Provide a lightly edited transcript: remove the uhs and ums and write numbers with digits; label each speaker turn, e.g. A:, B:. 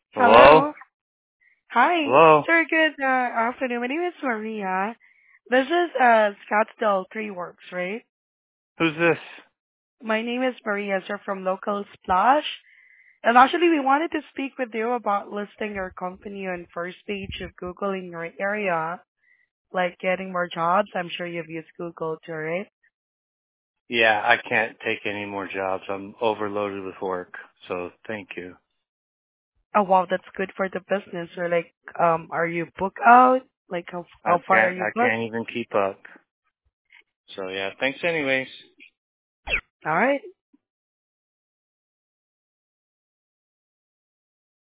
A: Hello?
B: Hello. Hi.
A: Hello?
B: Sir, good afternoon. My name is Maria. This is Scottsdale 3 Works, right?
A: Who's this?
B: My name is Maria, sir, from Local Splash. And actually, we wanted to speak with you about listing your company on first page of Google in your area, like getting more jobs. I'm sure you've used Google too, right?
A: Yeah, I can't take any more jobs. I'm overloaded with work. So thank you.
B: Oh, wow, that's good for the business. Or like, are you booked out? Like, how far are you
A: I
B: booked?
A: can't even keep up. So yeah, thanks anyways.
B: All right.